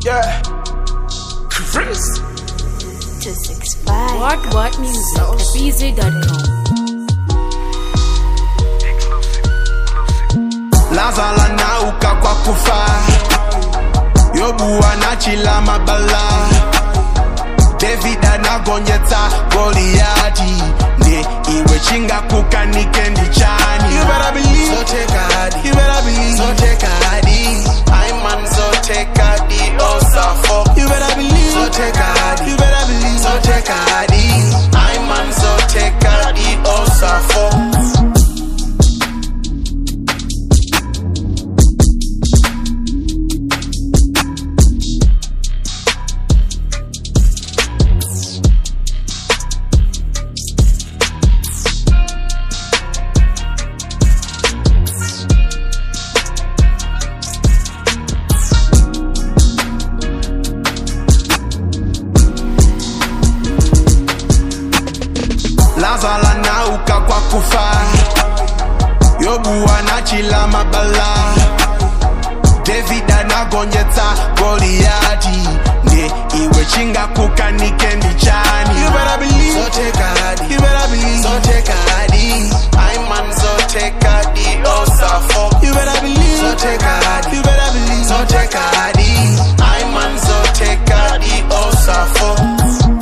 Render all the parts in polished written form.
Yeah. Chris. 265. What music at BZ.com. Lazala nauka kwa kufa, Yobu anachila mabala, David anagonjeta Goliati, ne iwe chinga kukanike ndichani. You better believe, so take a hadi. You better believe, so take a hadi. I'm man, so take a hadi, oh suffer. You better believe, so take a hadi. You better believe, so take a hadi. I'm man, so take a hadi, oh suffer. Lazala nauka kwa kufa, Yobu anachila mabala, David anagonjeta Goliati, ne iwe chinga kukanike ndichani. You better believe, so take a hadi. You better believe, so take a hadi. I'm man, so take a hadi, oh suffer. You better believe, so take a hadi. You better believe, so take a hadi. I'm man, so take a hadi, oh suffer.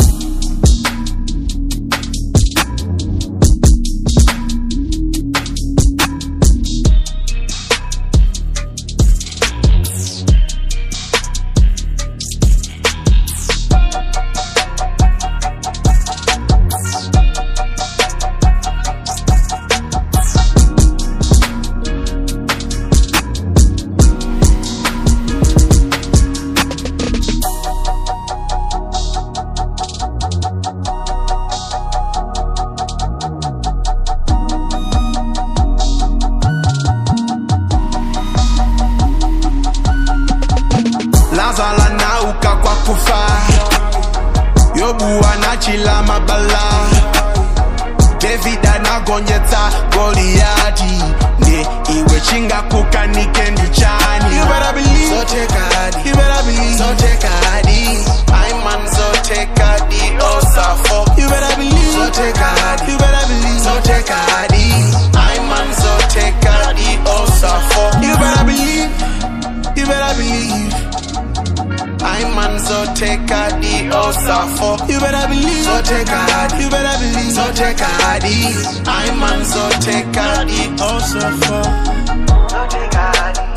Lazala nauka kwa kufa, Yobu anachila mabala, David anagonjeta Goliati, ne iwe chinga kukanike ndichani. You better believe, so take a hadi. You better believe, so take a hadi. I'm man, so take a hadi, oh suffer. You better believe, so take a hadi. You better believe, so take a hadi. I'm man, so take a hadi, oh suffer. You better believe, you better believe. I'm man, so take a hadi, oh suffer. You better believe, so take a hadi. You better believe, so take a hadi. I'm man, so take a hadi, oh suffer. So take a hadi.